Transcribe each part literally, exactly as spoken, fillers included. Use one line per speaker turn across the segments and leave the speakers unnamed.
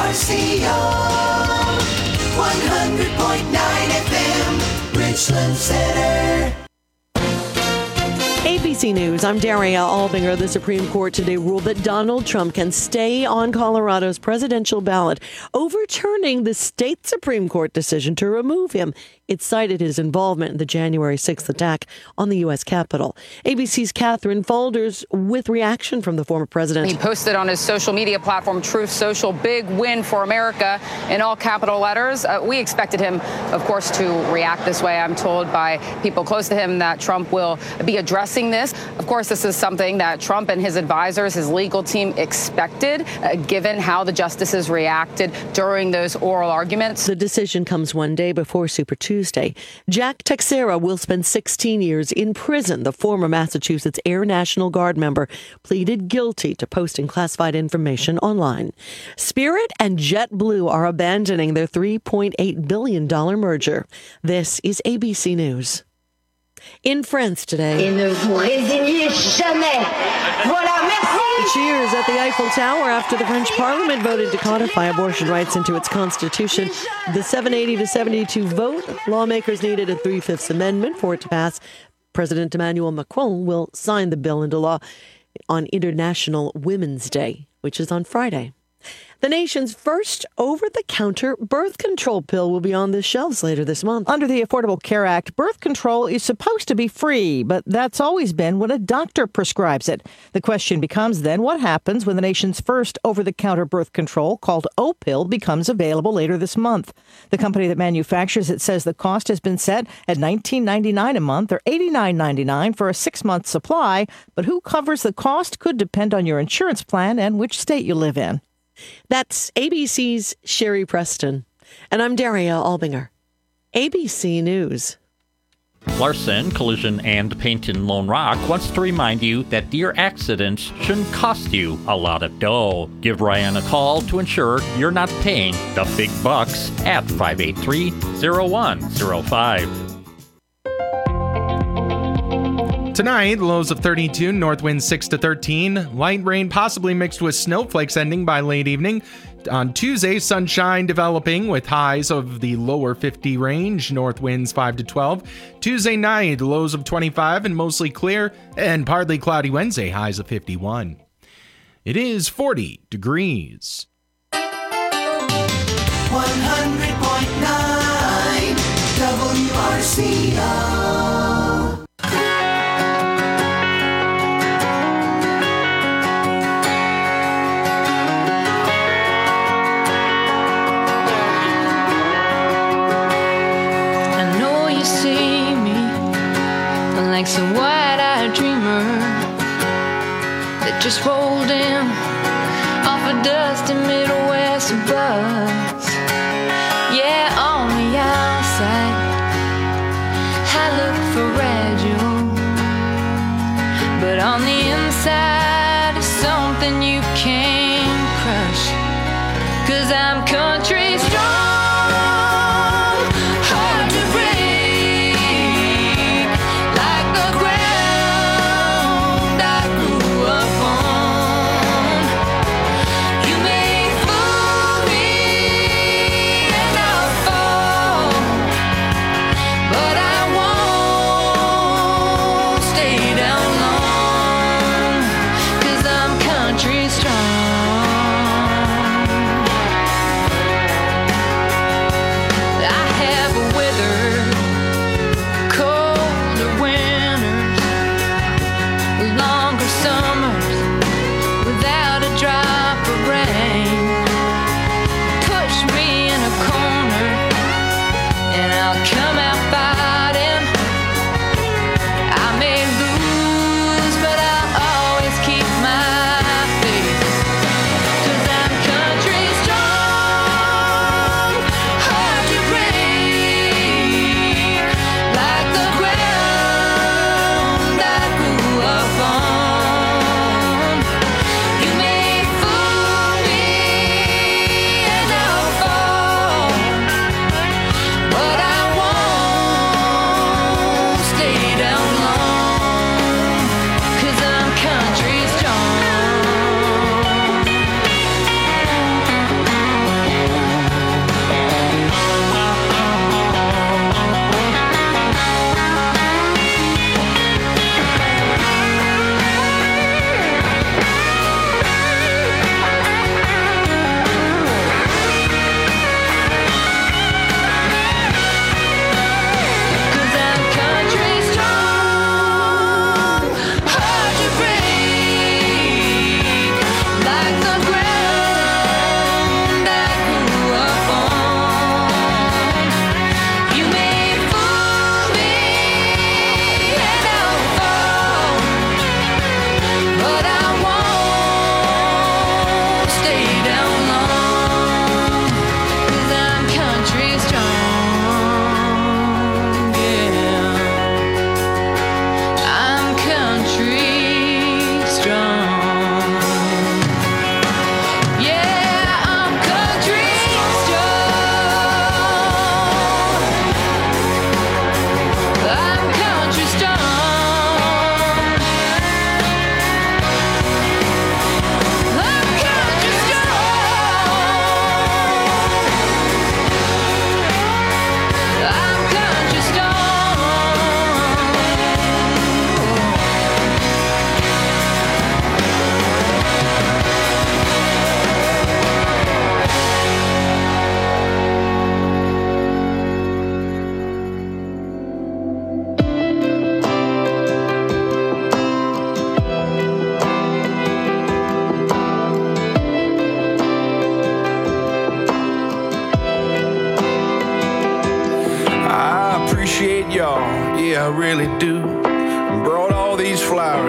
R C O, one hundred point nine F M, Richland Center.
A B C News, I'm Daria Albinger. The Supreme Court today ruled that Donald Trump can stay on Colorado's presidential ballot, overturning the state Supreme Court decision to remove him. It cited his involvement in the January sixth attack on the U S Capitol. A B C's Catherine Faulders with reaction from the former president.
He posted on his social media platform, Truth Social, big win for America in all capital letters. Uh, we expected him, of course, to react this way. I'm told by people close to him that Trump will be addressing this. Of course, this is something that Trump and his advisors, his legal team expected, uh, given how the justices reacted during those oral arguments.
The decision comes one day before Super Tuesday. Tuesday. Jack Teixeira will spend sixteen years in prison. The former Massachusetts Air National Guard member pleaded guilty to posting classified information online. Spirit and JetBlue are abandoning their three point eight billion dollars merger. This is A B C News. In France today.
Et ne vous résignez jamais. Voilà, merci.
Cheers at the Eiffel Tower after the French Parliament voted to codify abortion rights into its constitution. The seven eighty to seventy-two vote, lawmakers needed a three-fifths amendment for it to pass. President Emmanuel Macron will sign the bill into law on International Women's Day, which is on Friday. The nation's first over-the-counter birth control pill will be on the shelves later this month.
Under the Affordable Care Act, birth control is supposed to be free, but that's always been when a doctor prescribes it. The question becomes then, what happens when the nation's first over-the-counter birth control, called Opill, becomes available later this month? The company that manufactures it says the cost has been set at nineteen ninety-nine dollars a month or eighty-nine ninety-nine for a six-month supply, but who covers the cost could depend on your insurance plan and which state you live in.
That's A B C's Sherry Preston. And I'm Daria Albinger. A B C News.
Larson Collision and Paint in Lone Rock wants to remind you that deer accidents shouldn't cost you a lot of dough. Give Ryan a call to ensure you're not paying the big bucks at five eight three, zero one zero five.
Tonight, lows of thirty-two, north winds six to thirteen. Light rain possibly mixed with snowflakes ending by late evening. On Tuesday, sunshine developing with highs of the lower fifty range, north winds five to twelve. Tuesday night, lows of twenty-five and mostly clear, and partly cloudy Wednesday, highs of fifty-one. It is forty degrees.
one hundred point nine W R C O.
Like some wide-eyed dreamer that just rolled in off a dusty Midwest bus. Yeah, on the outside I look fragile, but on the inside is something you can't crush. 'Cause I'm country strong.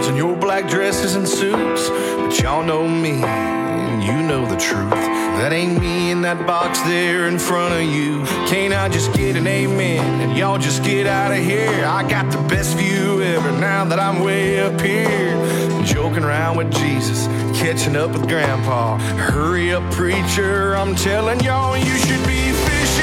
and your black dresses and suits. But y'all know me, and you know the truth. That ain't me in that box there in front of you. Can't I just get an amen, and y'all just get out of here? I got the best view ever now that I'm way up here. Joking around with Jesus, catching up with Grandpa. Hurry up, preacher, I'm telling y'all you should be fishing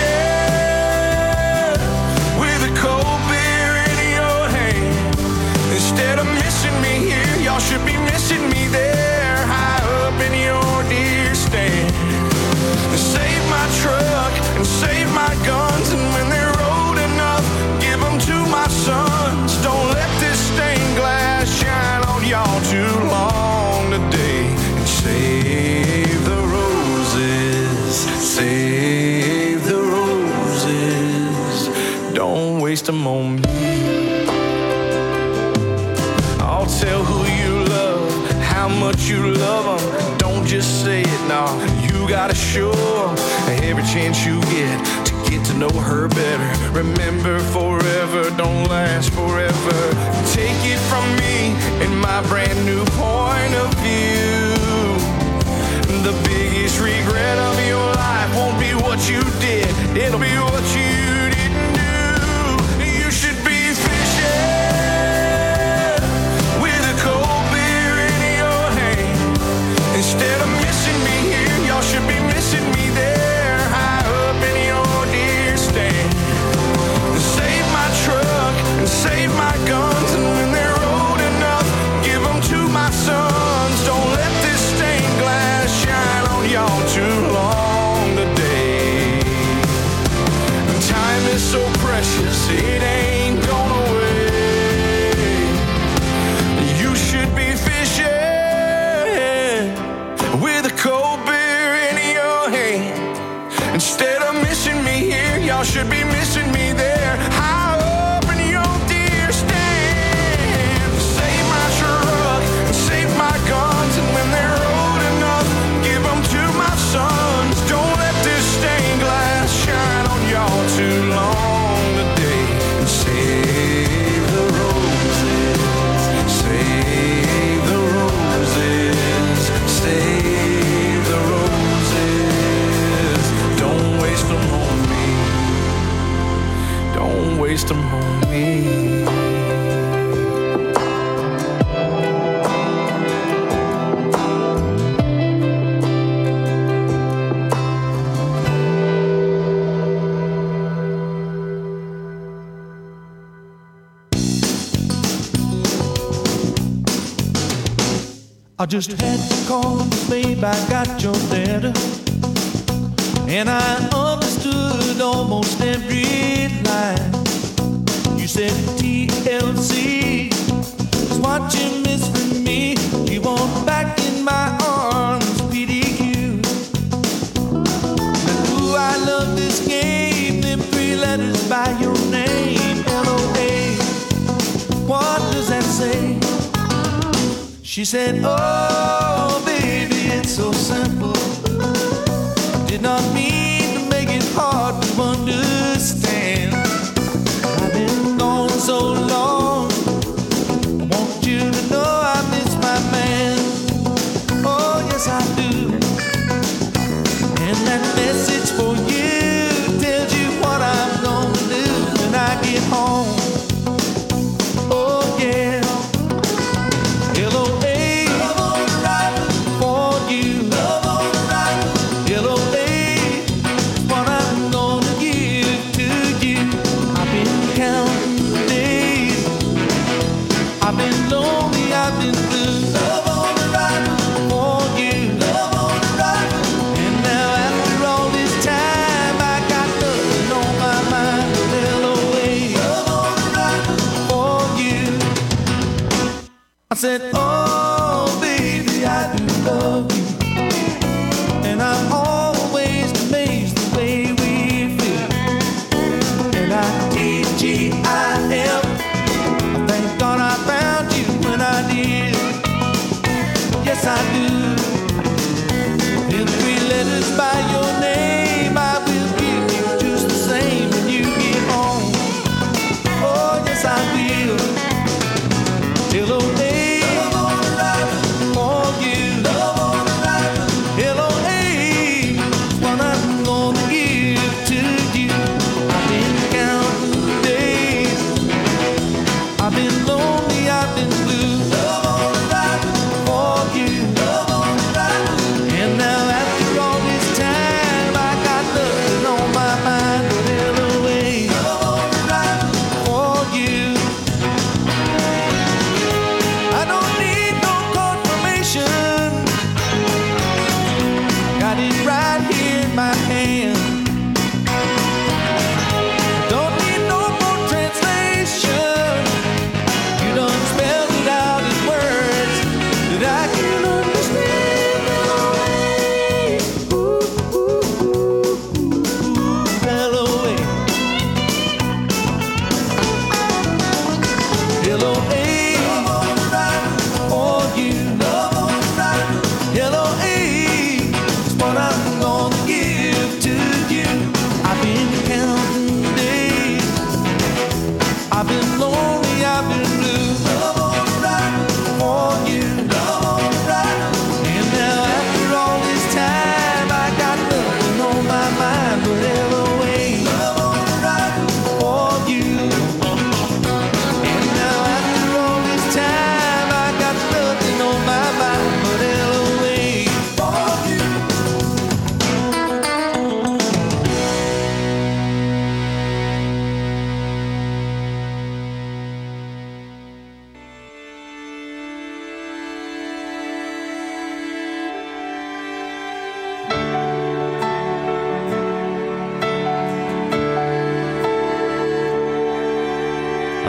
with a cold beer in your hand. Instead of missing me here, y'all should be missing me there, high up in your deer stand. Save my truck and save my guns, and when they're old enough, give them to my sons. Don't let this stained glass shine on y'all too long today. And save the roses, save the roses. Don't waste them on me. I'll tell who you love, how much you love them. Don't just say it, nah. You gotta show every chance you get to get to know her better. Remember, forever don't last forever. Take it from me in my brand new point of view. The biggest regret of your life won't be what you did, it'll be what you didn't do. You should be fishing with a cold beer in your hand. Instead of missing me here, y'all should be missing me there, high up in your deer stand. Save my truck and save my guns, and when they're old enough, give them to my sons. Don't let this stained glass shine on y'all too long today. Time is so precious, it ain't gone away. You should be fishing with a cold beer in your hand. Instead of missing me here, y'all should be missing me there, high up in your deer stand. Save my truck and save my guns, and when they're old enough, give them to my sons. Don't let this stained glass shine on y'all too long today. And save the roses, save the roses, save the roses. Don't waste them on me. Don't waste them on me.
I just had to call, babe, I got your letter, and I understood almost every line. You said T L C is what you miss from me. You want back in my arms, P D Q. And ooh, I love this game, them three letters by your name, L O A. What does that say? She said, oh, baby, it's so simple. Did not mean to make it hard to understand. I've been gone so long, I want you to know I miss my man. Oh, yes, I do. And that message for you tells you what I'm gonna do when I get home. Oh, yeah. I said, oh, baby, I do love you, and I'm always amazed the way we feel. And I T G I F, I thank God I found you when I did. Yes, I do. In three letters by your name, I will give you just the same when you get home. Oh, yes, I will. Till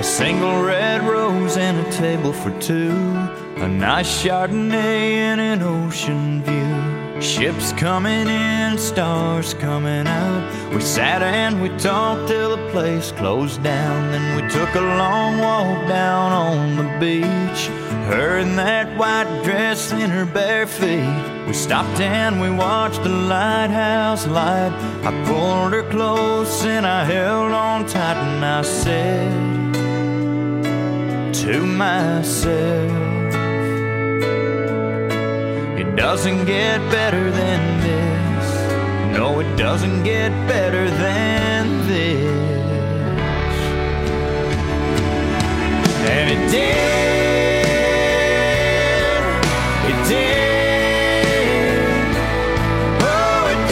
single red rose and a table for two, a nice Chardonnay and an ocean view. Ships coming in, stars coming out. We sat and we talked till the place closed down. Then we took a long walk down on the beach, her in that white dress in her bare feet. We stopped and we watched the lighthouse light. I pulled her close and I held on tight, and I said to myself, it doesn't get better than this. No, it doesn't get better than this. And it did, it did, oh it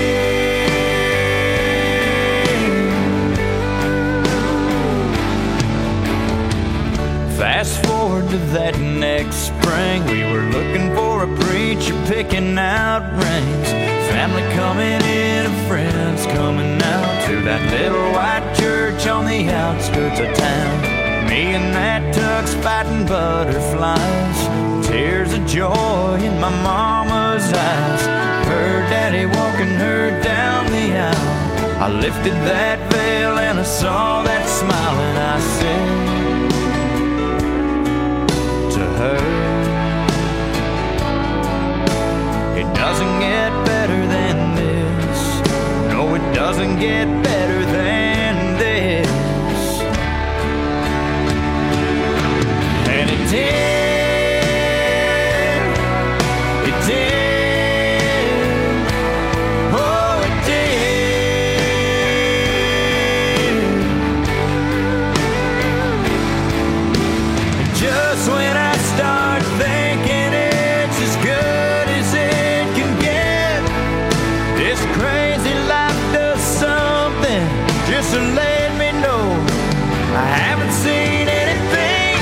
did. Fast forward to that next spring, we were looking for a preacher picking out rings. Family coming in and friends coming out to that little white church on the outskirts of town. Me and that tux fighting butterflies, tears of joy in my mama's eyes. Her daddy walking her down the aisle. I lifted that veil and I saw that smile, and I said to her, it doesn't get better than this. No, it doesn't get better than this. And it did, it did, oh it did. And just when I start thinking it's as good as it can get, this crazy life does something just to let me know I haven't seen anything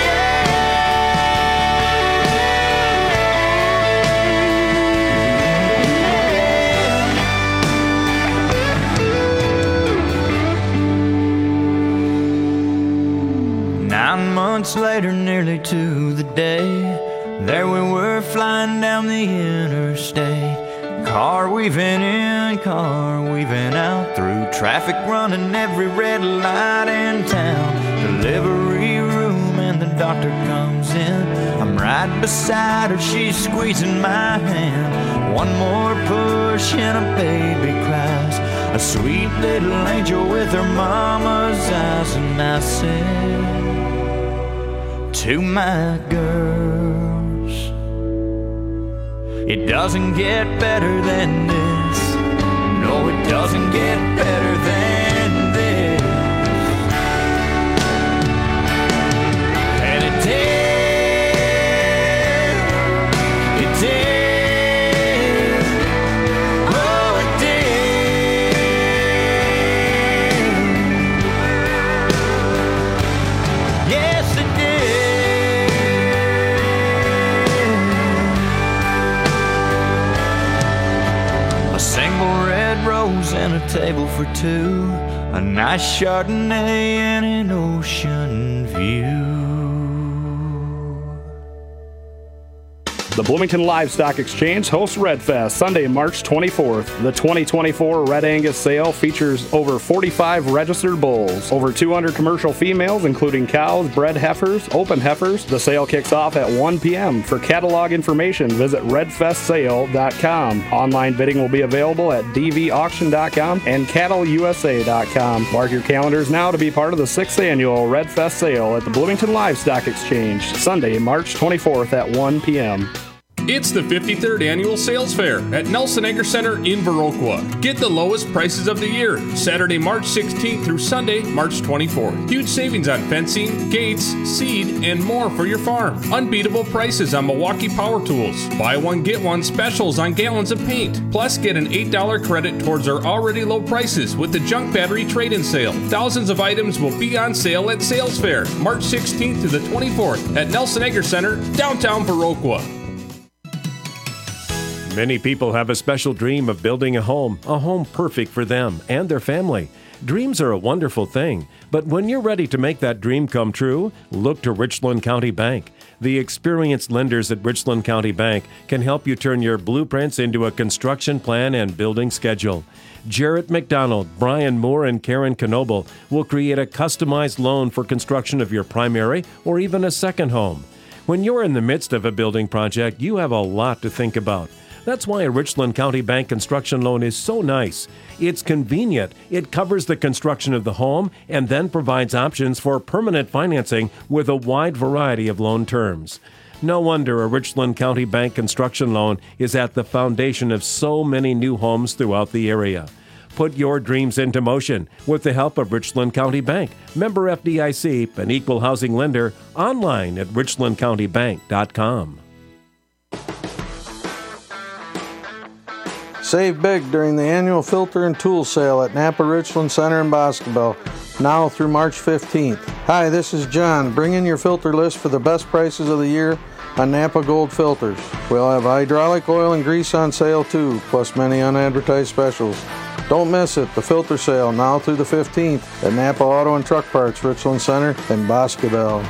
yet. Nine months later, nearly to the day, there we were flying down the interstate. Car weaving in, car weaving out, through traffic running every red light in town. Delivery room and the doctor comes in. I'm right beside her, she's squeezing my hand. One more push and a baby cries, a sweet little angel with her mama's eyes. And I said to my girls, it doesn't get better than this. No, it doesn't get better than this. And it did, it did, oh it did. Yes, it did. A single red rose and a table for two, a nice Chardonnay and an ocean view.
The Bloomington Livestock Exchange hosts Red Fest Sunday, March twenty-fourth. The twenty twenty-four Red Angus sale features over forty-five registered bulls, over two hundred commercial females, including cows, bred heifers, open heifers. The sale kicks off at one p.m. For catalog information, visit red fest sale dot com. Online bidding will be available at d v auction dot com and cattle u s a dot com. Mark your calendars now to be part of the sixth annual Red Fest sale at the Bloomington Livestock Exchange, Sunday, March twenty-fourth at one p.m.
It's the fifty-third Annual Sales Fair at Nelson Agri Center in Viroqua. Get the lowest prices of the year, Saturday, March sixteenth through Sunday, March twenty-fourth. Huge savings on fencing, gates, seed, and more for your farm. Unbeatable prices on Milwaukee power tools. Buy one, get one specials on gallons of paint. Plus, get an eight dollars credit towards our already low prices with the junk battery trade-in sale. Thousands of items will be on sale at Sales Fair, March sixteenth to the twenty-fourth at Nelson Agri Center, downtown Viroqua.
Many people have a special dream of building a home, a home perfect for them and their family. Dreams are a wonderful thing, but when you're ready to make that dream come true, look to Richland County Bank. The experienced lenders at Richland County Bank can help you turn your blueprints into a construction plan and building schedule. Jarrett McDonald, Brian Moore, and Karen Knoble will create a customized loan for construction of your primary or even a second home. When you're in the midst of a building project, you have a lot to think about. That's why a Richland County Bank construction loan is so nice. It's convenient, it covers the construction of the home, and then provides options for permanent financing with a wide variety of loan terms. No wonder a Richland County Bank construction loan is at the foundation of so many new homes throughout the area. Put your dreams into motion with the help of Richland County Bank, member F D I C, an equal housing lender, online at richland county bank dot com.
Save big during the annual filter and tool sale at Napa Richland Center in Boscobel, now through March fifteenth. Hi, this is John. Bring in your filter list for the best prices of the year on Napa Gold filters. We'll have hydraulic oil and grease on sale too, plus many unadvertised specials. Don't miss it, the filter sale now through the fifteenth at Napa Auto and Truck Parts, Richland Center in Boscobel.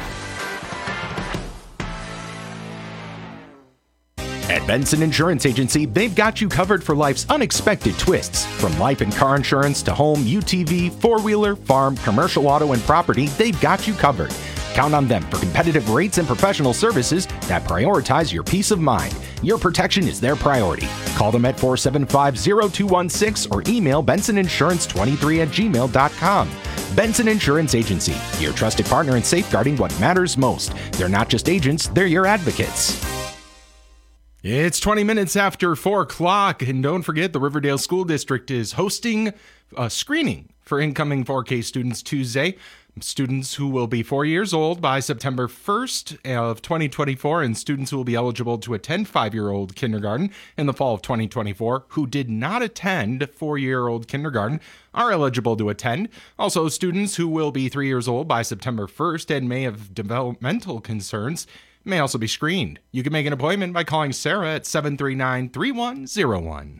At Benson Insurance Agency, they've got you covered for life's unexpected twists. From life and car insurance to home, U T V, four-wheeler, farm, commercial auto, and property, they've got you covered. Count on them for competitive rates and professional services that prioritize your peace of mind. Your protection is their priority. Call them at four seven five, zero two one six or email benson insurance twenty-three at gmail dot com. Benson Insurance Agency, your trusted partner in safeguarding what matters most. They're not just agents, they're your advocates.
It's twenty minutes after four o'clock, and don't forget the Riverdale School District is hosting a screening for incoming four K students Tuesday. Students who will be four years old by September first of twenty twenty-four, and students who will be eligible to attend five-year-old kindergarten in the fall of twenty twenty-four who did not attend four-year-old kindergarten are eligible to attend. Also, students who will be three years old by September first and may have developmental concerns may also be screened. You can make an appointment by calling Sarah at seven three nine, three one zero one.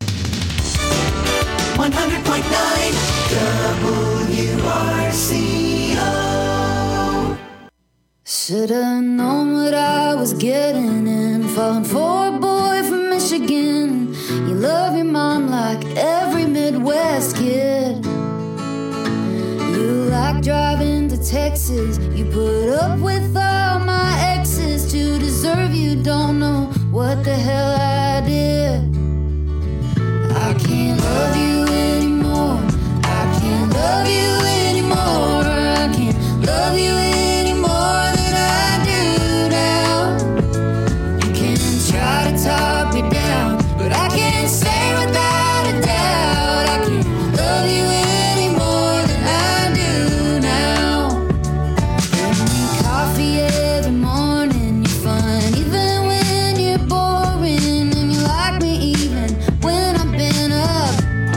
one hundred point nine W R C O.
Should've known what I was getting in, falling for a boy from Michigan. You love your mom like every Midwest kid. You like driving to Texas. You put up with all my exes to deserve you. Don't know what the hell I did. I can't love you anymore. I can't love you anymore. I can't love you anymore than I do now. You can try to talk me down, but I can't say without a doubt. I can't love you anymore than I do now. Bring me coffee every morning. You're fun even when you're boring, and you like me even when I've been up.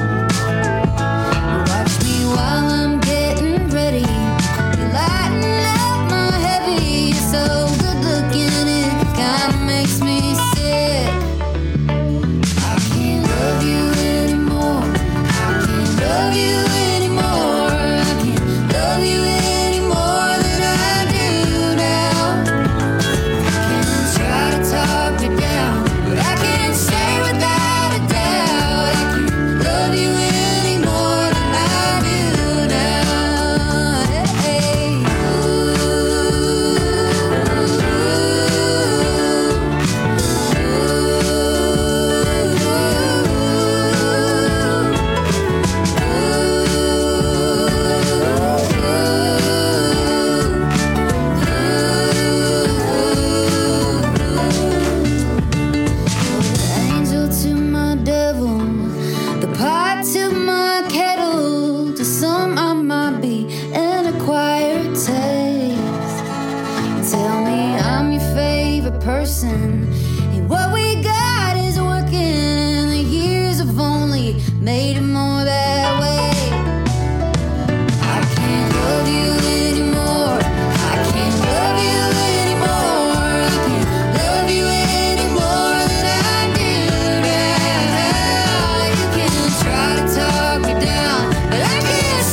You watch me while I'm getting ready. You lighten up my heavy. You're so good looking, it kinda makes me sick. I can't love you anymore. I can't love you anymore. I can't love you anymore than I do now. I can try to talk you down, but I can't say without a doubt. I can't love you anymore than I do now. Hey, angel to my devil, the pot to my kettle. To some I might be an acquired taste. You tell me I'm your favorite person, and what we got is working, and the years have only made it more that way. I can't love you anymore. I can't love you anymore. I can't love you anymore than I do now. You can try to talk me down, but I can't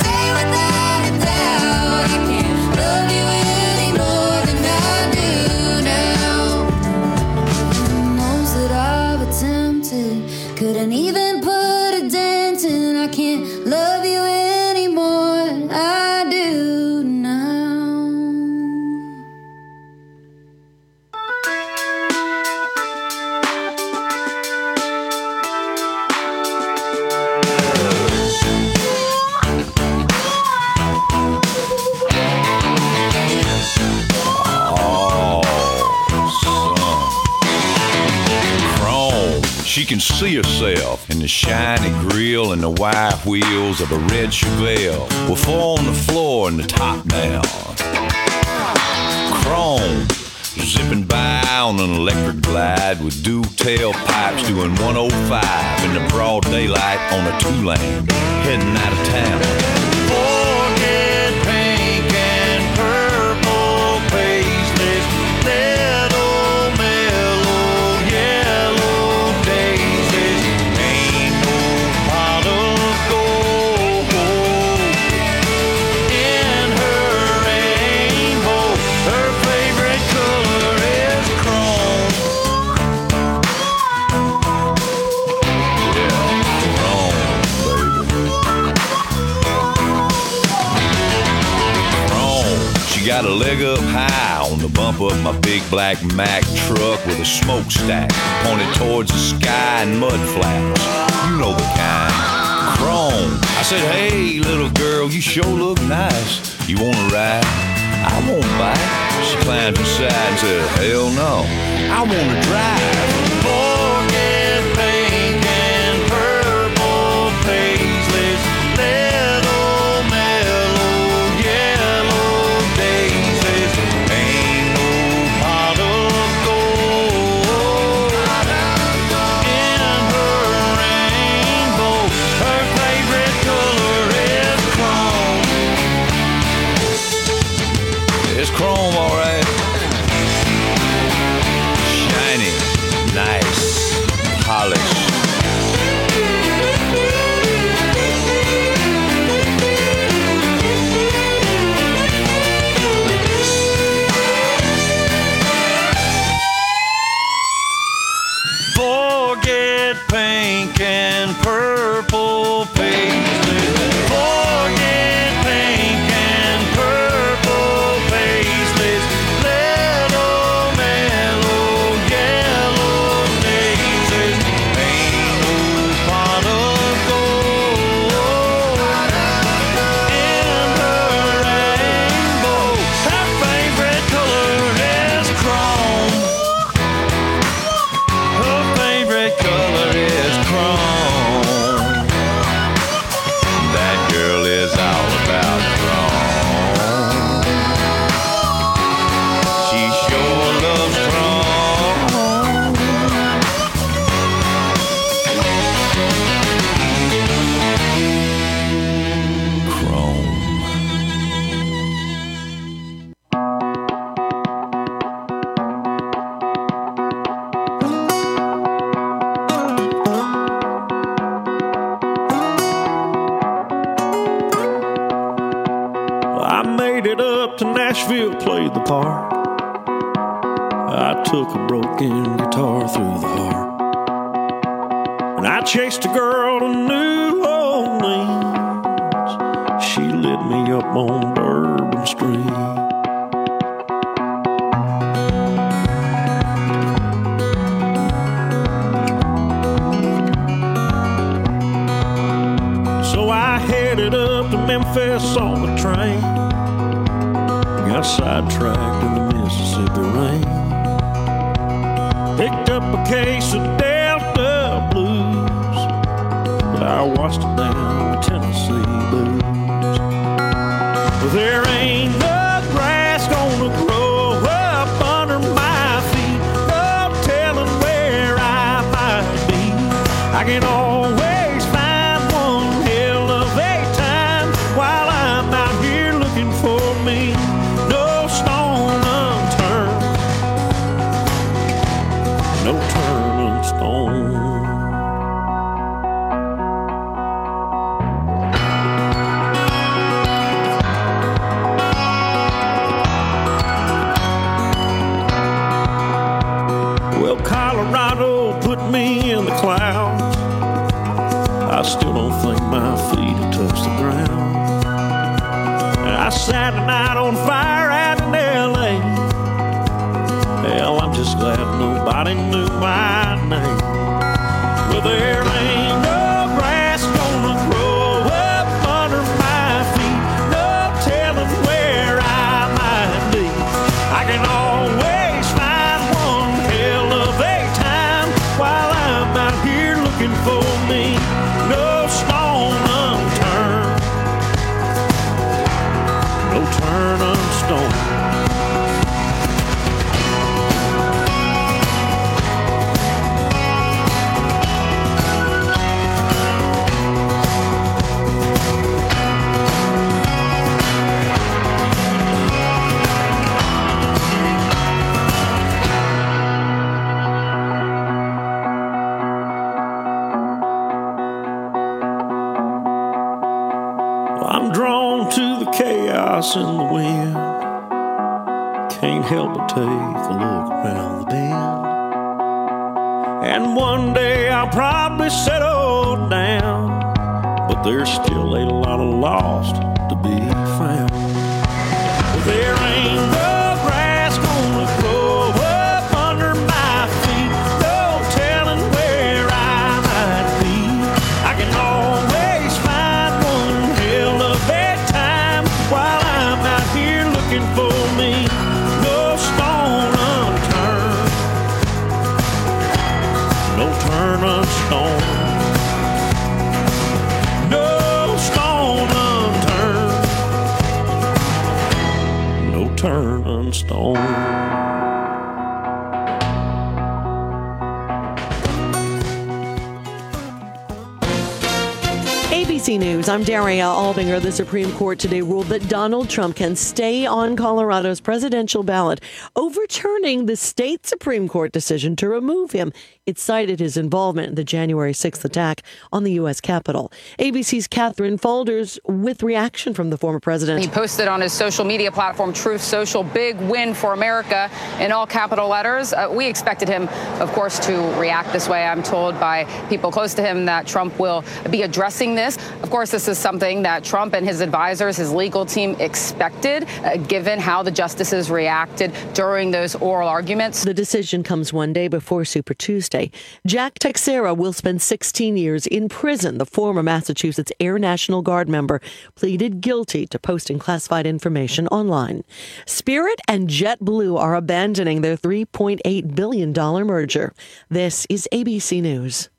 She can see herself in the shiny grille and the white wheels of a red Chevelle with four on the floor and the top down. Chrome, zipping by on an electric glide with dual tailpipes doing one oh five in the broad daylight on a two-lane, heading out of town. Forget pink and purple paisleys, little mellow yellow daisies, ain't no pot of gold in her rainbow. Her favorite color is chrome. Yeah, chrome, baby. Chrome. She got a leg up high on the bumper of my big black Mack truck with a smokestack pointed towards the sky and mud flaps. You know the kind. Chrome. I said, hey, little girl, you sure look nice. You wanna ride? I won't bite. She climbed inside and said, hell no, I wanna drive. Forget pink and purple paisleys, little mellow yellow daisies, ain't no pot of gold in her rainbow. Her favorite color is chrome. It's chrome, all right. Shiny, nice, polished. Forget pink and purple paisleys. Forget pink and purple paisleys. Little mellow yellow daisies. Ain't no pot of gold in her rainbow. Her favorite color is chrome. Her favorite color is chrome. That girl is all about chrome. She sure loves chrome. Chrome.
I made it up to Nashville, played the part. I took a broken guitar through the heart. And I chased a girl to New Orleans. She lit me up on Bourbon Street. So I headed up to Memphis on the train. Got sidetracked in the Mississippi rain. Picked up a case of Delta blues, but I washed it down with Tennessee blues. Well, there ain't no grass gonna grow up under my feet. No telling where I might be. I can always find one hell of a time while I'm out here looking for me. No stone unturned, no turning stone. Well, Colorado put me in the clouds. I still don't think my feet have touched the ground. I sat a night on fire out in L A. Hell, I'm just glad nobody knew my name. Well, there ain't no grass gonna grow up under my feet. No telling where I might be. I can always find one hell of a time while I'm out here looking for me. No stone unturned, no turn unstoned. I'm drawn to the chaos in the wind. Can't help but take a look around the bend. And one day I'll probably settle down, but there's still a lot of lost to be found. There ain't no grass gonna grow up under my feet, no telling where I might be. I can always find one hell of a time while I'm out here looking for me. No stone unturned, no turn unstoned. No stone unturned, no turn unstoned.
A B C News, I'm Daria Albinger. The Supreme Court today ruled that Donald Trump can stay on Colorado's presidential ballot, overturning the state Supreme Court decision to remove him. It cited his involvement in the January sixth attack on the U S Capitol. A B C's Catherine Faulders with reaction from the former president.
He posted on his social media platform, Truth Social, big win for America in all capital letters. Uh, we expected him, of course, to react this way. I'm told by people close to him that Trump will be addressing this. Of course, this is something that Trump and his advisors, his legal team, expected, uh, given how the justices reacted during those oral arguments.
The decision comes one day before Super Tuesday. Jack Texera will spend sixteen years in prison. The former Massachusetts Air National Guard member pleaded guilty to posting classified information online. Spirit and JetBlue are abandoning their three point eight billion dollars merger. This is A B C News.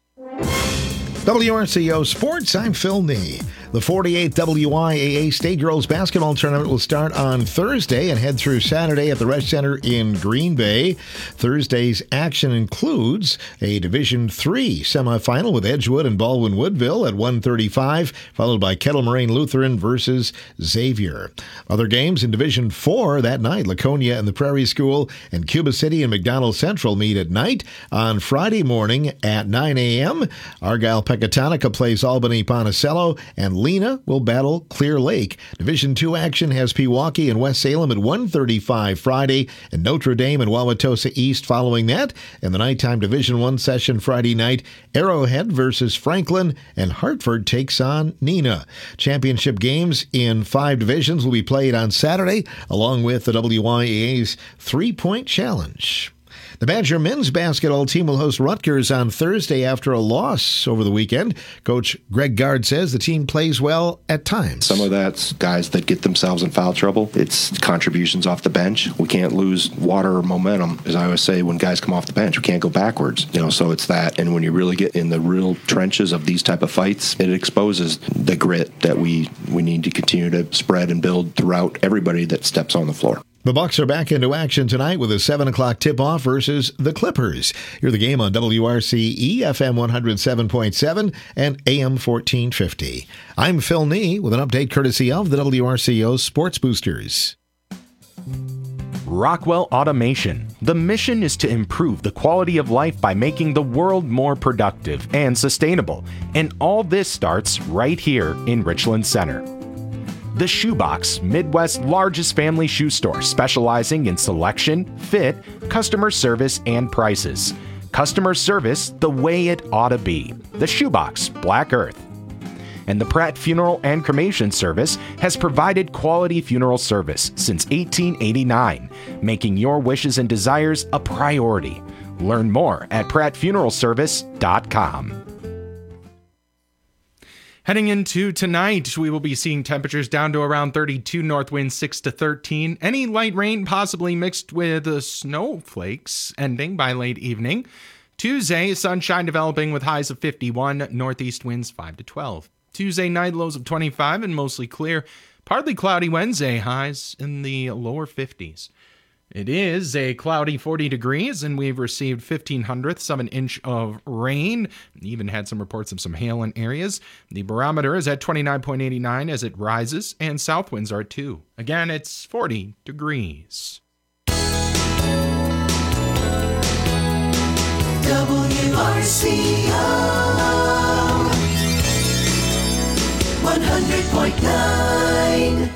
W R C O Sports, I'm Phil Nee. The forty-eighth W I A A State Girls Basketball Tournament will start on Thursday and head through Saturday at the Resch Center in Green Bay. Thursday's action includes a Division three semifinal with Edgewood and Baldwin Woodville at one thirty-five, followed by Kettle Moraine Lutheran versus Xavier. Other games in Division four that night, Laconia and the Prairie School and Cuba City and McDonald Central meet at night. On Friday morning at nine a.m., Argyle Pecatonica plays Albany Ponticello, and Lena will battle Clear Lake. Division two action has Pewaukee and West Salem at one thirty-five Friday, and Notre Dame and Wauwatosa East following that. In the nighttime Division one session Friday night, Arrowhead versus Franklin, and Hartford takes on Neenah. Championship games in five divisions will be played on Saturday, along with the W I A A's three-point challenge. The Badger men's basketball team will host Rutgers on Thursday after a loss over the weekend. Coach Greg Gard says the team plays well at times.
Some of that's guys that get themselves in foul trouble. It's contributions off the bench. We can't lose water or momentum. As I always say, when guys come off the bench, we can't go backwards. You know, so it's that. And when you really get in the real trenches of these type of fights, it exposes the grit that we, we need to continue to spread and build throughout everybody that steps on the floor.
The Bucks are back into action tonight with a seven o'clock tip-off versus the Clippers. Hear the game on W R C E, F M one oh seven point seven and A M fourteen fifty. I'm Phil Nee with an update courtesy of the W R C O Sports Boosters.
Rockwell Automation. The mission is to improve the quality of life by making the world more productive and sustainable. And all this starts right here in Richland Center. The Shoebox, Midwest's largest family shoe store, specializing in selection, fit, customer service, and prices. Customer service the way it ought to be. The Shoebox, Black Earth. And the Pratt Funeral and Cremation Service has provided quality funeral service since eighteen eighty-nine, making your wishes and desires a priority. Learn more at pratt funeral service dot com.
Heading into tonight, we will be seeing temperatures down to around thirty-two, north wind six to thirteen. Any light rain possibly mixed with uh, snowflakes ending by late evening. Tuesday, sunshine developing with highs of fifty-one, northeast winds five to twelve. Tuesday night, lows of twenty-five and mostly clear. Partly cloudy Wednesday, highs in the lower fifties. It is a cloudy forty degrees, and we've received fifteen hundredths of an inch of rain. Even had some reports of some hail in areas. The barometer is at twenty-nine point eight nine as it rises, and south winds are at two. Again, it's forty degrees.
W R C O one hundred point nine.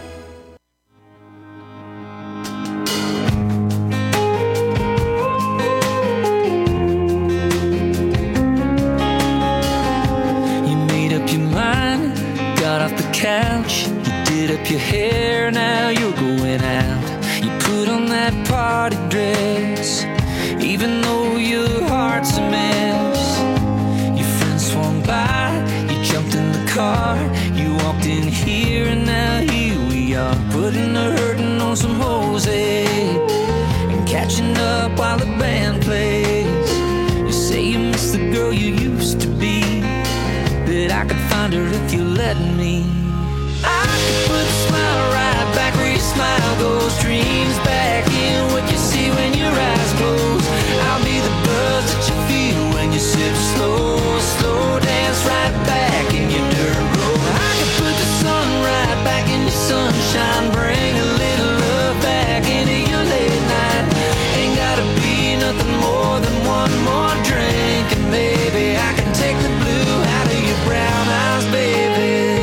You made up your mind, got off the couch, you did up your hair, now you're going out. You put on that party dress, even though your heart's a mess. Your friends swung by, you jumped in the car, you walked in here, and now here we are, putting the hurting on some Jose and catching up while the band plays. You say you miss the girl you used to be, that I could find her if you let me. I could put a smile right back where your smile goes, dreams back in what you see when your eyes close. I'll be the buzz that you feel when you sip slow, slow dance right back in your dirt road. I could put the sun right back in your sunshine, bring a little love back into your late night. Ain't gotta be nothing more than one more drink, and maybe I can take the blue out of your brown eyes, baby.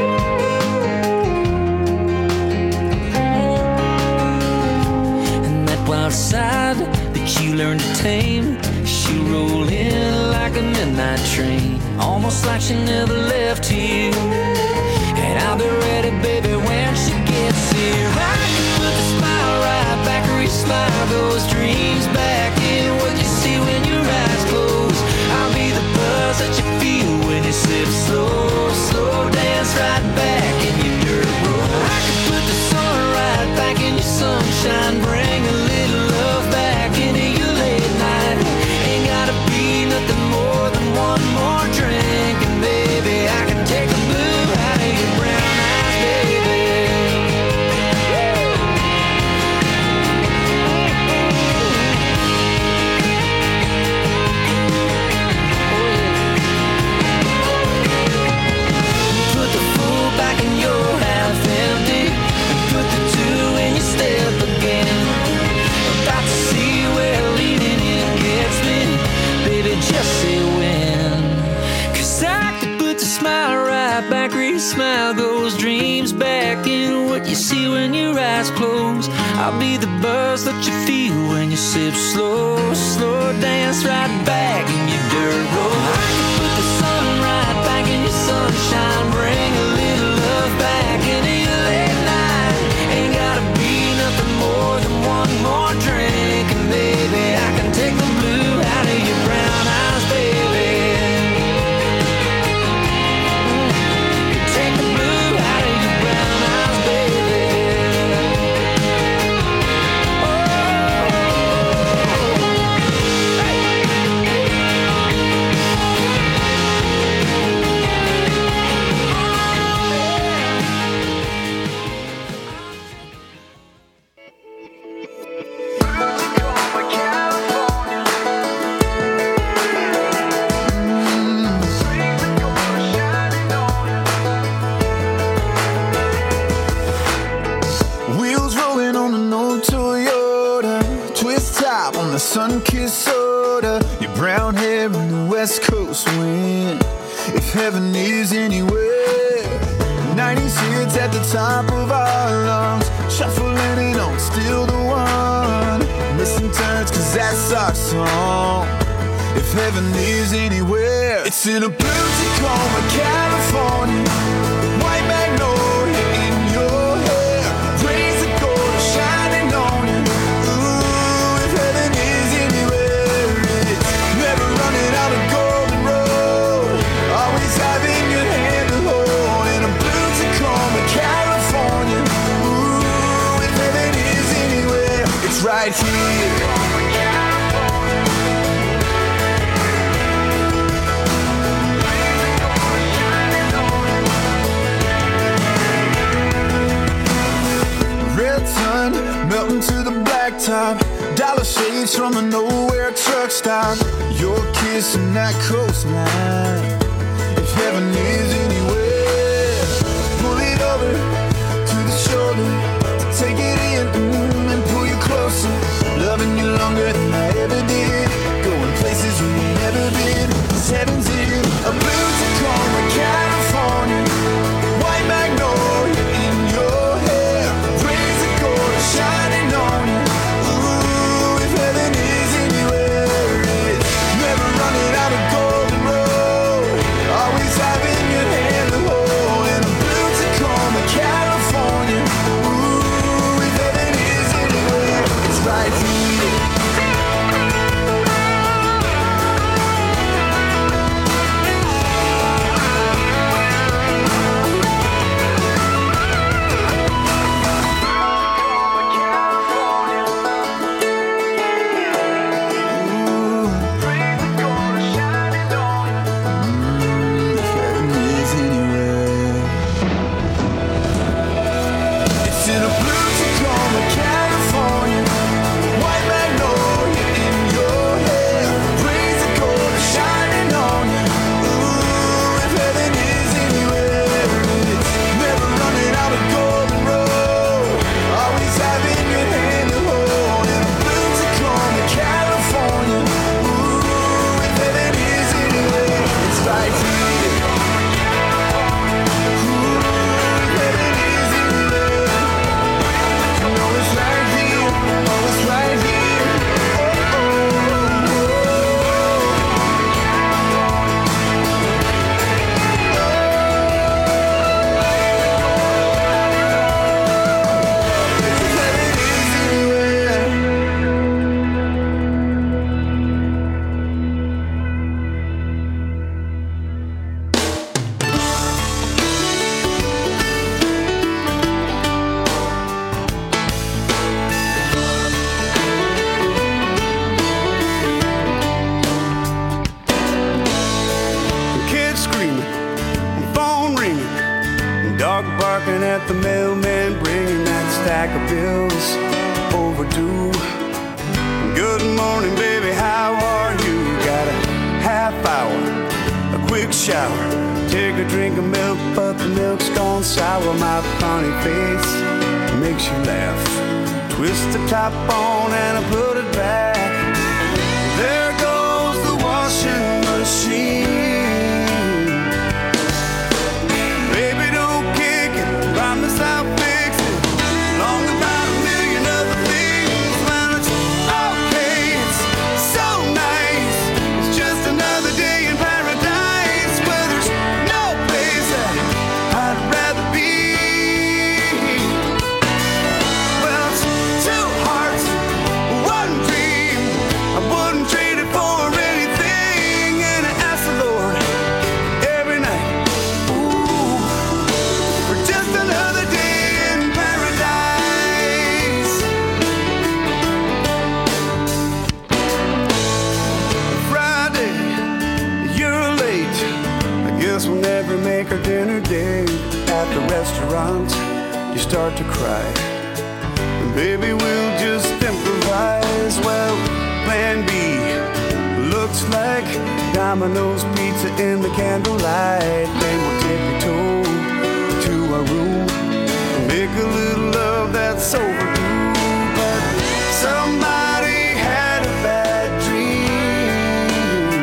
Outside that you learned to tame, she rolled in like a midnight train, almost like she never left here. And I'll be ready, baby, when she gets here. I can put the smile right back where your smile goes, dreams back in what you see when your eyes close. I'll be the buzz that you feel when you sip slow, slow dance right back in your dirt road. I can put the sun right back in your sunshine, bring a little love back into your late night. Ain't gotta be nothing more than one more drink, and baby, I can take the blue out of your brown eyes, baby. Put the full back in your half empty, and put the two in your step again. About to see where leaning in gets me, baby, just say when. Cause I could put the smile right back where your smile goes, dreams back in what you see when your eyes close. I'll be the buzz that you feel when you sip slow, slow dance right back in your dirt road. I could put the sun right back in your sunshine, bring a little love back into your late night. Ain't gotta be nothing more than one more drink, and baby, I can take the blue out of your brown eyes, baby. Take the blue out of your brown eyes, baby.
Wheels rolling on an old Toyota, twist top on the sun-kissed soda, your brown hair in the West Coast wind. If heaven is anywhere, nineties hits at the top of our lungs, shuffling it on, still the one. Missing turns, cause that's our song. If heaven is anywhere, it's in a blue Tacoma, California, white magnolia in your hair, rays of gold are shining on you. Ooh, if heaven is anywhere, it's never running out of golden road, always having your hand to hold in a blue Tacoma, California. Ooh, if heaven is anywhere, it's right here. place from a nowhere truck stop. Your kiss and that coastline. If heaven is anywhere, pull it over to the shoulder. Take it in mm, and pull you closer. Loving you longer than I ever did. Going places we ain't never been. This heaven's in a blue Tacoma, California. White magnolia in your hair. Rays of gold shining on you. Ooh, if heaven is anywhere, it's never running out of golden road. Always having your hand to hold. In a blue Tacoma, California. Ooh, if heaven is anywhere, it's right here. It's in a blue Tacoma, California. White magnolia in your hair. Rays of gold are shining on you. Ooh, if heaven is anywhere, it's never running out of golden road. Always having your hand to hold. In a blue Tacoma, California. Ooh, if heaven is anywhere, it's right here. Kids screaming, phone ringing, dog barking at the mailman, bringing that stack of bills overdue. Good morning, baby, how are you? Got a half hour, a quick shower, take a drink of milk, but the milk's gone sour. My funny face makes you laugh. Twist the top on and I put it back. There goes the washing machine. Baby, don't kick it, promise I'll fix it. Long about a million other things. When it's okay, it's so nice. It's just another day in paradise where there's no place that I'd rather be. Well, it's two hearts, one dream. I wouldn't trade it for anything. And I ask the Lord every night, ooh, for just another day in paradise. Friday, you're late. I guess we'll never make our dinner date. At the restaurant, you start to cry. And baby, we'll just improvise. Well, plan B looks like Domino's pizza in the candlelight. Then we'll tippy-toe to our room and make a little love that's overdue. But somebody had a bad dream.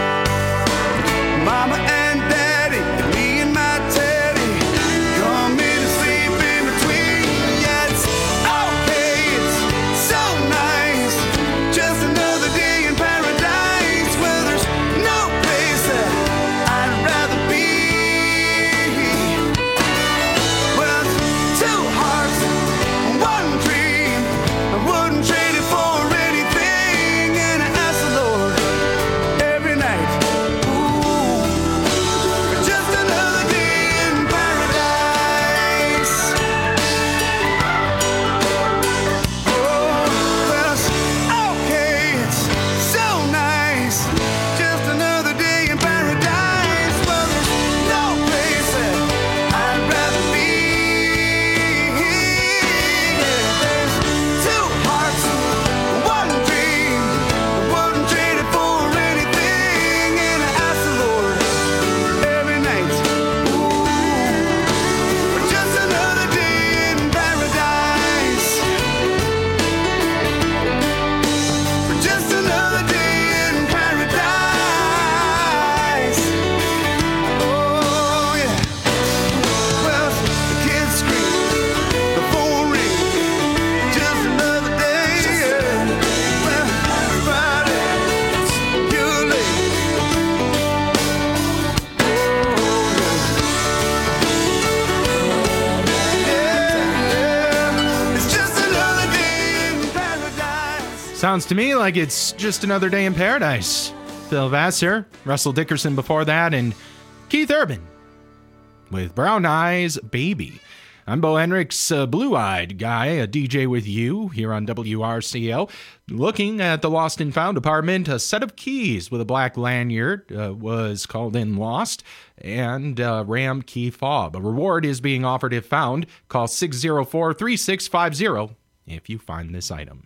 Mama and Daddy, me and my Teddy, come in and sleep in between. Yeah, it's okay, it's so nice. Just another day in paradise where there's no place that I'd rather be. Well, it's two hearts, one dream.
Sounds to me like it's just another day in paradise. Phil Vassar, Russell Dickerson before that, and Keith Urban with Brown Eyes Baby. I'm Bo Henricks, a blue-eyed guy, a D J with you here on W R C L. Looking at the lost and found department, a set of keys with a black lanyard uh, was called in lost, and uh, RAM key fob. A reward is being offered if found. Call six oh four, three six five zero if you find this item.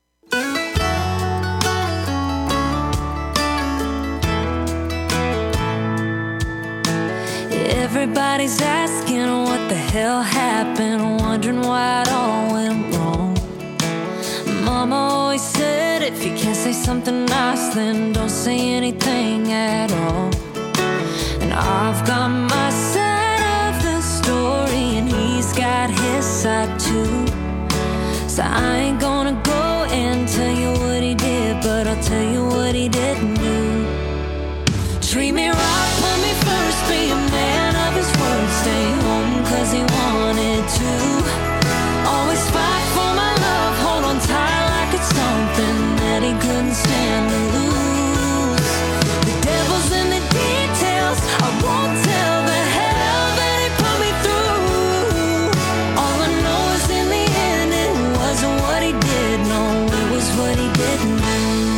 Everybody's asking what the hell happened, wondering why it all went wrong. Mama always said if you can't say something nice, then don't say anything at all. And I've got my side of the story, and he's got his side too. So I ain't gonna go and tell you what he did, but I'll tell you what he didn't do. Treat me right, put me first, be a man of his word, stay home cause he wanted to. Always fight for my love, hold on tight like it's something that he couldn't stand to lose. The devil's in the details, I won't tell the hell that he put me through. All I know is in the end it wasn't what he did, no, it was what he didn't do.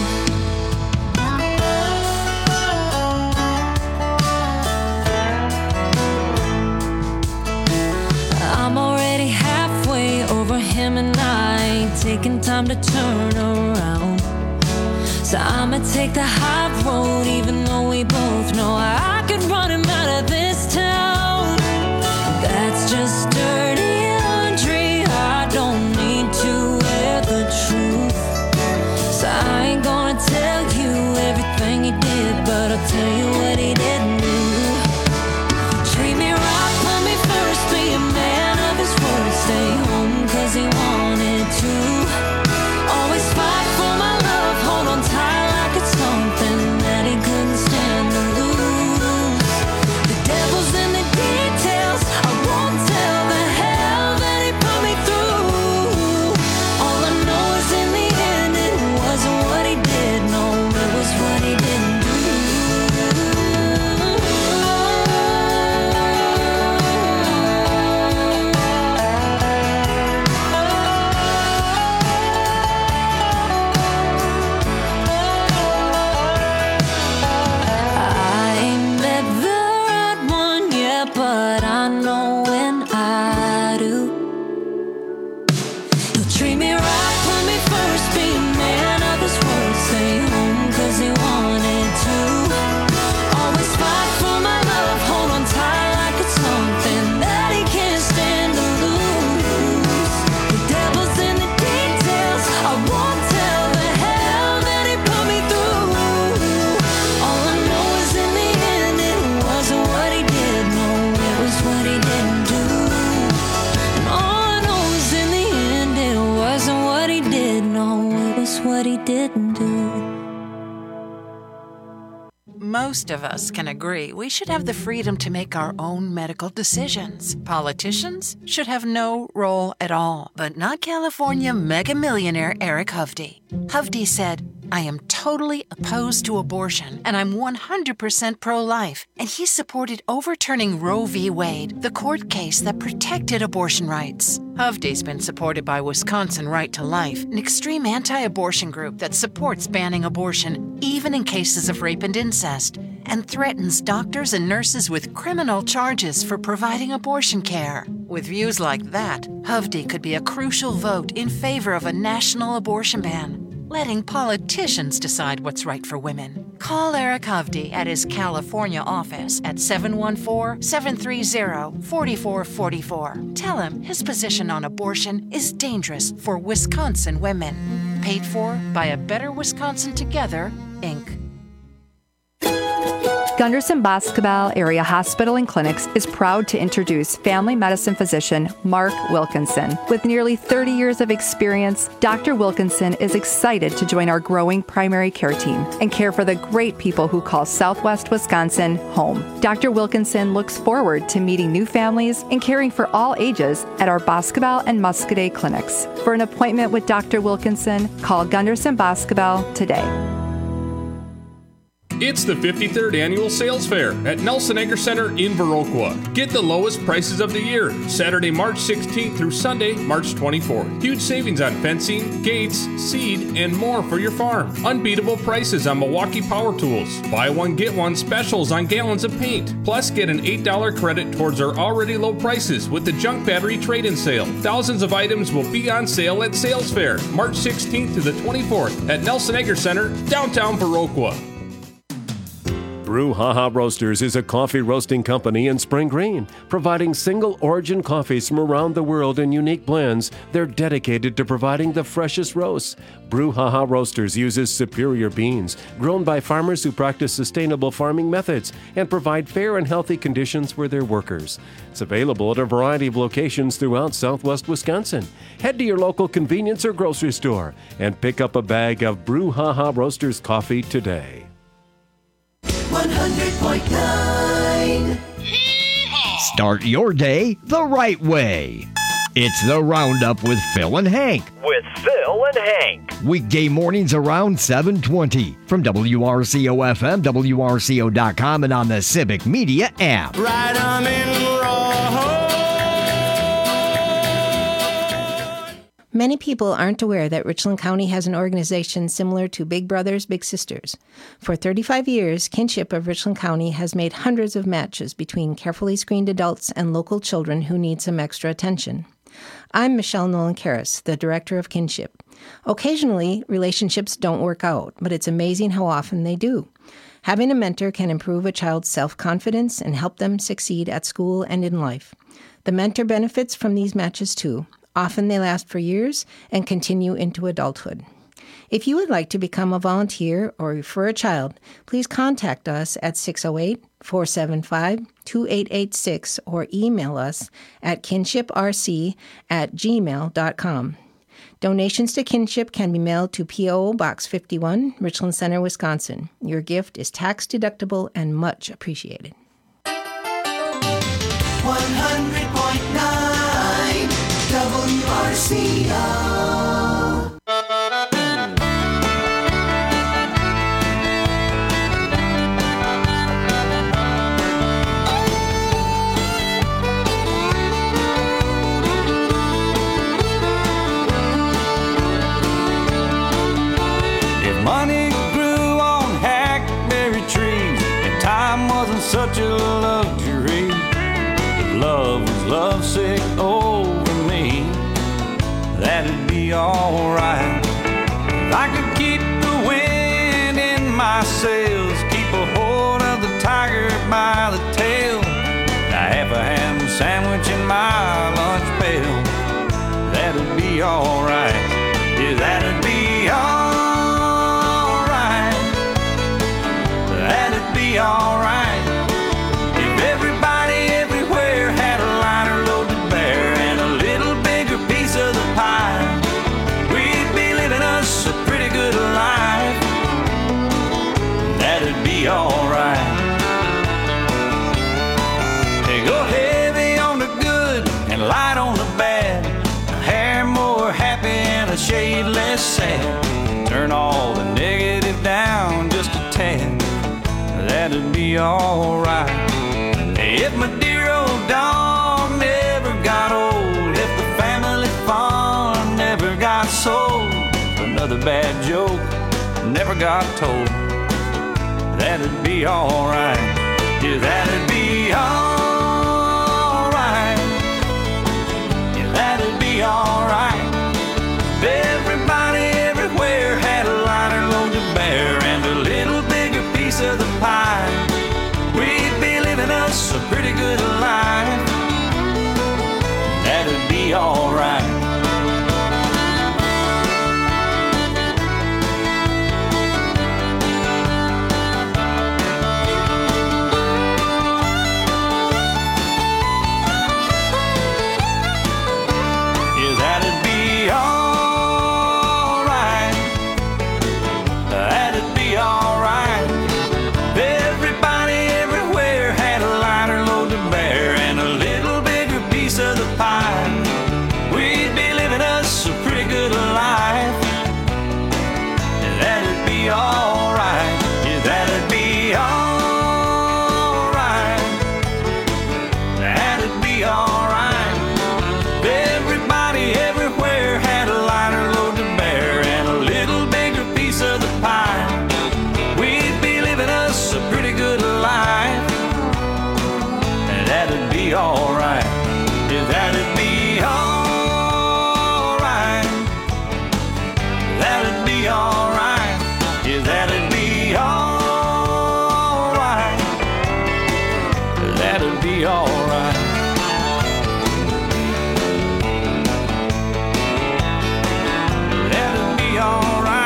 I'm already halfway over him and I ain't taking time to turn around. So I'ma take the high road even though we both know I could run him out of this town. That's just dirty laundry, I don't need to wear the truth. So I ain't gonna tell you everything he did, but I'll tell you what he didn't do. Treat me right, put me first, be a man of his word, stay home cause he wanted to. Always fight for my love, hold on tight like it's something that he couldn't stand to lose. The devil's in the details, I won't tell the hell that he put me through. All I know is in the end it wasn't what he did, no, it was what he didn't do. I ain't met the right one yet, but I know when I do. He'll treat me right, put me first, be a man of his word, stay home cause he wanted to. Always fight for my love, hold on tight like it's something that he can't stand to lose. The devil's in the details, I won't tell the hell that he put me through. All I know is in the end it wasn't what he did, no, it was what he didn't do. And all I know is in the end it wasn't what he did, no, it was what he didn't do.
Most of us can agree we should have the freedom to make our own medical decisions. Politicians should have no role at all, but not California mega millionaire Eric Hovde. Hovde said, I am totally opposed to abortion, and I'm one hundred percent pro-life. And he supported overturning Roe v. Wade, the court case that protected abortion rights. Hovde's been supported by Wisconsin Right to Life, an extreme anti-abortion group that supports banning abortion, even in cases of rape and incest, and threatens doctors and nurses with criminal charges for providing abortion care. With views like that, Hovde could be a crucial vote in favor of a national abortion ban, letting politicians decide what's right for women. Call Eric Hovde at his California office at seven one four, seven three zero, four four four four. Tell him his position on abortion is dangerous for Wisconsin women. Paid for by A Better Wisconsin Together, Incorporated.
Gunderson Basketball Area Hospital and Clinics is proud to introduce family medicine physician Mark Wilkinson. With nearly thirty years of experience, Doctor Wilkinson is excited to join our growing primary care team and care for the great people who call Southwest Wisconsin home. Doctor Wilkinson looks forward to meeting new families and caring for all ages at our Basketball and Muscadet clinics. For an appointment with Doctor Wilkinson, call Gunderson Basketball today.
It's the fifty-third Annual Sales Fair at Nelson Agri Center in Viroqua. Get the lowest prices of the year, Saturday, March sixteenth through Sunday, March twenty-fourth. Huge savings on fencing, gates, seed, and more for your farm. Unbeatable prices on Milwaukee power tools. Buy one, get one specials on gallons of paint. Plus, get an eight dollars credit towards our already low prices with the junk battery trade-in sale. Thousands of items will be on sale at Sales Fair, March sixteenth to the twenty-fourth at Nelson Agri Center, downtown Viroqua.
Brouhaha Roasters is a coffee roasting company in Spring Green, providing single origin coffees from around the world in unique blends. They're dedicated to providing the freshest roasts. Brouhaha Roasters uses superior beans grown by farmers who practice sustainable farming methods and provide fair and healthy conditions for their workers. It's available at a variety of locations throughout Southwest Wisconsin. Head to your local convenience or grocery store and pick up a bag of Brouhaha Roasters coffee today.
one hundred point nine.
Start your day the right way. It's the Roundup with Phil and Hank.
With Phil and Hank.
Weekday mornings around seven twenty from W R C O F M, W R C O dot com, and on the Civic Media app.
Right on in raw.
Many people aren't aware that Richland County has an organization similar to Big Brothers Big Sisters. For thirty-five years, Kinship of Richland County has made hundreds of matches between carefully screened adults and local children who need some extra attention. I'm Michelle Nolan-Karras, the director of Kinship. Occasionally, relationships don't work out, but it's amazing how often they do. Having a mentor can improve a child's self-confidence and help them succeed at school and in life. The mentor benefits from these matches too. Often they last for years and continue into adulthood. If you would like to become a volunteer or refer a child, please contact us at six oh eight, four seven five, two eight eight six or email us at kinshiprc at gmail dot com. Donations to Kinship can be mailed to P O Box fifty-one, Richland Center, Wisconsin. Your gift is tax deductible and much appreciated.
one hundred point nine W R C O.
If money grew on hackberry trees and time wasn't such a luxury, if love was lovesick over me, that'd be alright. If I could keep the wind in my sails, keep a hold of the tiger by the tail, a half a ham sandwich in my lunch pail, that'd be alright. Yeah, that'd be alright. That'd be alright. If everybody everywhere had a liner loaded bare and a little bigger piece of the pie, we'd be living us a pretty good life. That'd be alright. Hey, go heavy on the good and light on the bad, a hair more happy and a shade less sad, turn all the negative down just a tad, that'd be alright. If my dear old dog never got old, if the family farm never got sold, another bad joke never got told, that'd be alright. Yeah, that'd be alright. Yeah, that'd be alright. If everybody everywhere had a liner loaded bare and a little bigger piece of the pie, we'd be living us a pretty good life. That'd be alright. be alright. Let it be alright.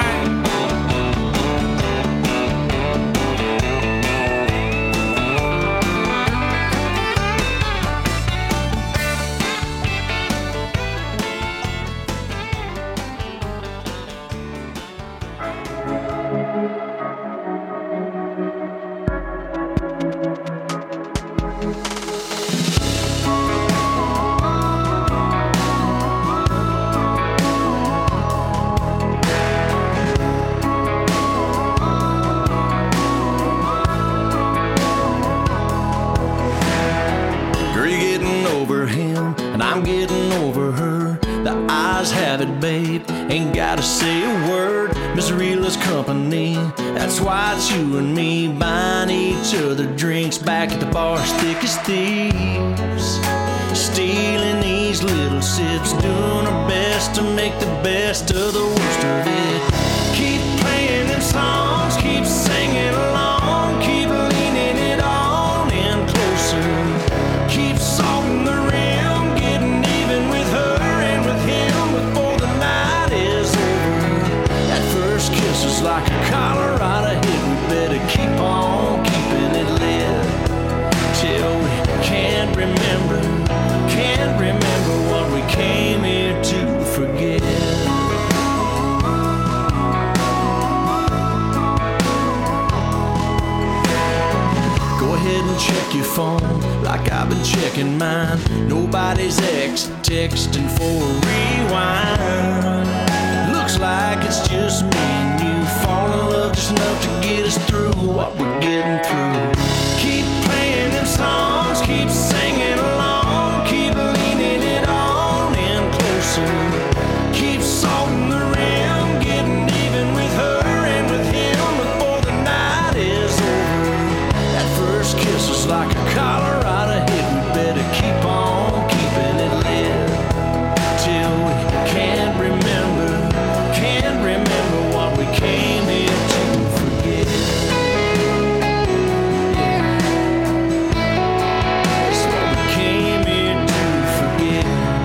I'm getting over her. The eyes have it, babe. Ain't gotta say a word. Misery loves company. That's why it's you and me buying each other drinks back at the bar, thick as thieves. Stealing these little sips, doing our best to make the best of the worst of it. Keep playing them songs, keep singing along, keep leaning it on in closer. Keep salting the rim, getting even with her and with him before the night is over. That first kiss is like a Colorado hit. We better keep on keeping it lit till we can't remember, can't remember what we came here to forget. Go ahead and check your phone like I've been checking mine. Nobody's ex texting for a rewind. Looks like it's just me and you. Fall in love just enough to get us through what we're getting through. Keep playing them songs, keep singing along, keep leaning it on in closer. Keep salting the rim, getting even with her and with him before the night is over. That first kiss is like a Colorado hit. We better keep on keeping it lit till we can't remember, can't remember what we came here to forget. That's what we came here to forget.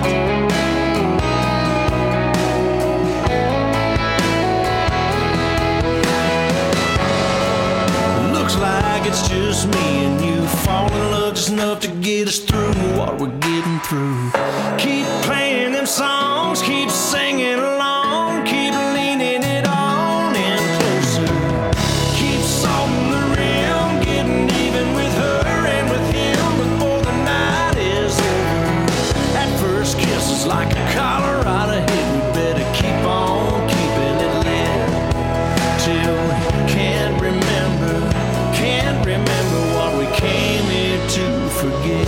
Looks like it's just me and you. Fall in love just enough to get us through what we're getting through. Keep playing them songs, keep singing along, keep leaning it on in closer. Keep salting the rim, getting even with her and with him before the night is over. That first kiss is like a Colorado hit. We better keep on keeping it lit till we can't remember, can't remember what we came here to forget.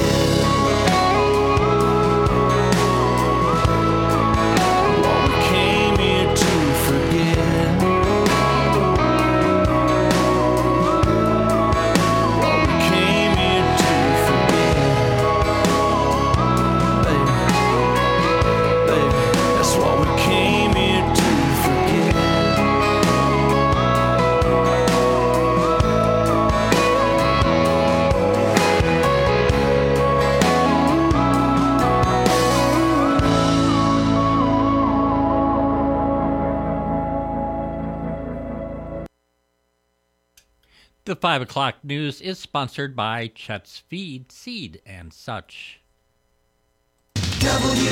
What we came here to forget. What we came here to forget. Baby, baby, that's what we came here to forget.
The five o'clock news is sponsored by Chet's Feed, Seed, and Such.
W